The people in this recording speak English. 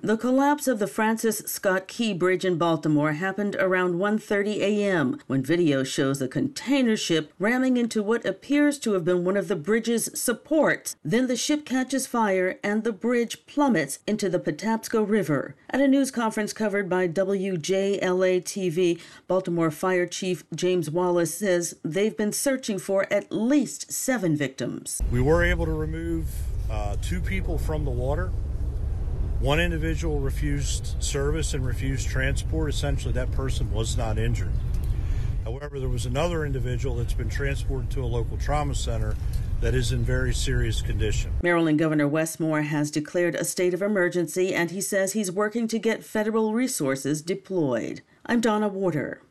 The collapse of the Francis Scott Key Bridge in Baltimore happened around 1:30 a.m. when video shows a container ship ramming into what appears to have been one of the bridge's supports. Then the ship catches fire and the bridge plummets into the Patapsco River. At a news conference covered by WJLA-TV, Baltimore Fire Chief James Wallace says they've been searching for at least 7 victims. We were able to remove 2 people from the water. 1 individual refused service and refused transport. Essentially, that person was not injured. However, there was another individual that's been transported to a local trauma center that is in very serious condition. Maryland Governor Wes Moore has declared a state of emergency, and he says he's working to get federal resources deployed. I'm Donna Warder.